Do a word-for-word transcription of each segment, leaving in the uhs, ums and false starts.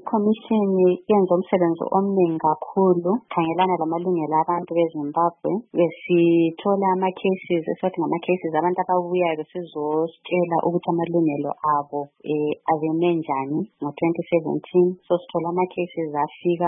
iCommission yenza umsebenzi omningi kakhulu khangelana lamalungelo abantu beZimbabwe. Besithola ama-cases esithi ngama-cases abantu ababuyayo besizositshela ukuthi amalungelo abo eh aveme njani ngo-twenty seventeen. So sithola ama-cases afika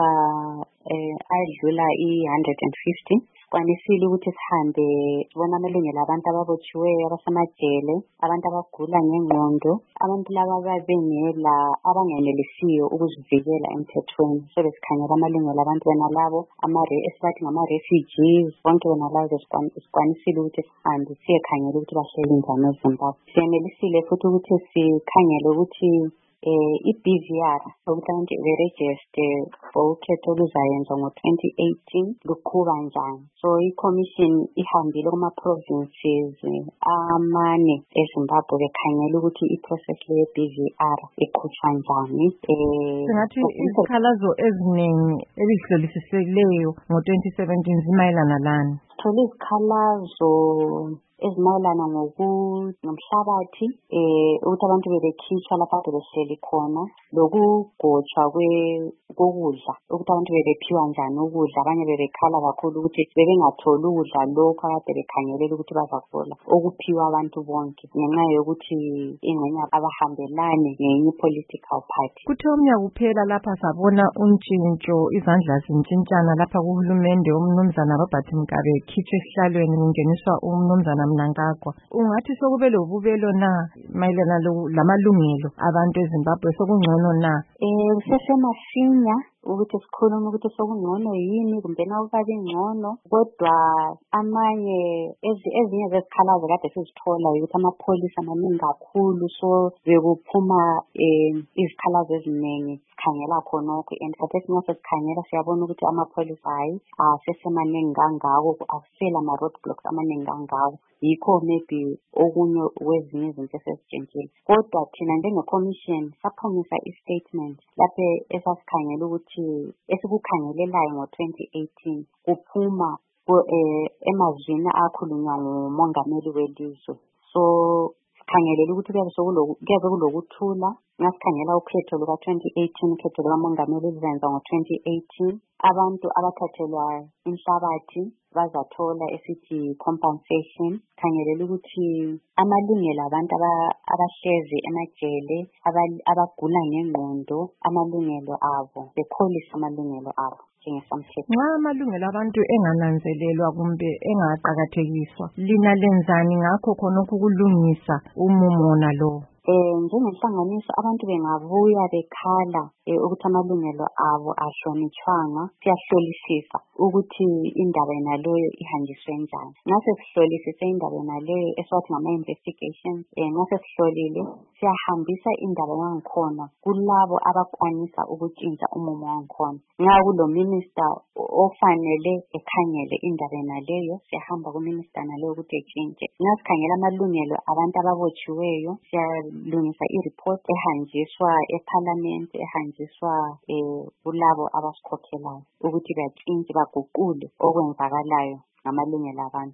eh adlula i-one hundred fifty. Kwanisile ukuthi sihambe sibona amalungelo abantu ababotshiweyo abasemajele, abantu abagula ngengqondo, abantu laba ababengela abangenelisiyo ukuzivikela emthethweni. So besikhangela amalungelo abantu benalabo esibathi ngama-refugees, bonke benalabo sikwanisile ukuthi sihambe siyekhangela ukuthi bahleli njani eZimbabwe. Siyenelisile futhi ukuthi sikhangele ukuthi eh i-B V R ukuthi abantu be-register for ukhetho oluzayenza ngo-twenty eighteen luqhuba njani. So i-Commission ihambile kuma-provinces amane eZimbabwe bekhangela ukuthi i-process le-B V R iqhutshwa njani. Singathi izikhalazo eziningi ezihlolisisekileyo ngo-twenty seventeen zimayelana lani? Sithole izikhalazo ezimayelana ngomhlabathi eh ukuthi abantu bebekhitshwa lapha bebehleli khona, lokugotshwa kokudla ukuthi abantu bebephiwa njani ukudla. Abanye bebekhala kakhulu ukuthi bebengatholi ukudla lokho akade bekhangelela ukuthi bazakuthola okuphiwa abantu bonke ngenxa yokuthi ingxenye abahambelani ngenye political party. Kuthe umnyaka kuphela lapha sabona untshintsho, izandla zintshintshana lapha kuhulumende umnumzana Robert Mugabe ekhitshwe esihlalweni kungeniswa umnumzana Mnangagwa. Ungathi sokube lobubelo na mayelana lamalungelo abantu eZimbabwe? Sokungcono na? Eh kusesemasinya ukuthi sikhuluma ukuthi sokungcono yini kumbe na ukabe ingcono, kodwa amanye ezinye zezikhalazo kade sizithola ukuthi amapholisa amaningi kakhulu, so bekuphuma eh izikhalazo eziningi sikhangela khonokho. And kade singathi sikhangela siyabona ukuthi amapholisa hayi asesemaningi kangako, akusela ama-road blocks amaningi kangako. Yikho maybe okunye kwezinye izinto esezitshintshile, kodwa thina njenge-Commission saphumisa i-statement lapho esasikhangela ukuthi esikukhangelelayo ngo-twenty eighteen kuphuma emazwini akhulunywa ngumongameli welizwe. So sikhangelela ukuthi kuyabe kulokuthula. Ngasikhangela ukhetho luka-twenty eighteen, ukhetho lukamongameli oluzenza ngo-twenty eighteen, abantu abathathelwa inhlabathi bazathola esithi compensation. Khangelela ukuthi amalungelo abantu abahlezi emajele, abagula ngengqondo, amalungelo abo bekholisa amalungelo abo njengesamthetho. Nxa amalungelo abantu engananzelelwa kumbe engaqakathekiswa, lina lenzani ngakho khonokho kulungisa umumo nalo? Eh njengenhlanganiso abantu bengabuya bekhala ukuthi amalungelo abo ahlonitshwanga, siyahlolisisa ukuthi indaba yenaleyo ihanjiswe njani. Ngase sihlolisise indaba yenaleyo esiwathi ngama-investigations, eh ngase sihlolile siyahambisa indaba yangikhona kulabo abakwanisa ukutshintsha umumo wangikhona. Nxa kulo minister ofanele ekhangele indaba yenaleyo, siyahamba kuminister naleyo ukuthi etshintshe. Ngasikhangela amalungelo abantu ababotshiweyo, siyalungisa i-report ehanjiswa eParliament, ehanjiswa eh kulabo abasikhokhelayo ukuthi batshintshe baguqule okwenzakalayo ngamalungelo abantu.